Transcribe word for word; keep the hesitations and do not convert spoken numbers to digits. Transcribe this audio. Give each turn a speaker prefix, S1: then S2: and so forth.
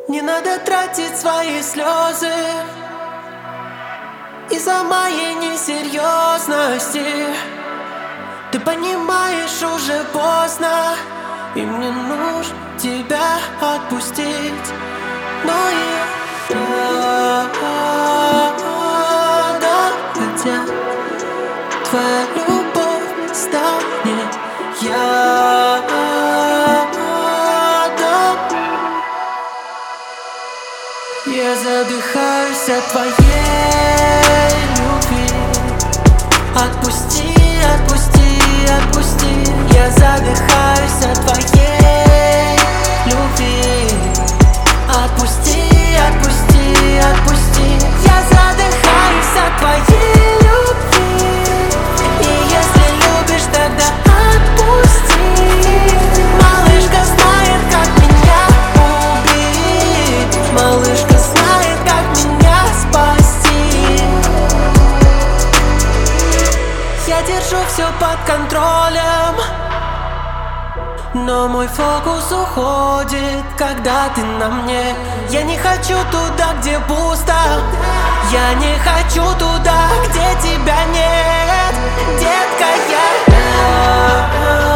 S1: Не надо тратить свои слезы из-за моей несерьезности. Ты понимаешь, уже поздно, и мне нужно тебя отпустить. Но я да, хотя твоя любовь станет ядом. Я задыхаюсь от твоей любви. Отпусти, отпусти, отпусти. Я задыхаюсь от твоей любви. Отпусти, отпусти, отпусти. Я задыхаюсь от твоей любви. И если любишь, тогда отпусти. Малышка знает, как меня убить. Малышка знает, как меня спасти. Я держу все под контролем, но мой фокус уходит, когда ты на мне. Я не хочу туда, где пусто. Я не хочу туда, где тебя нет. Детка, я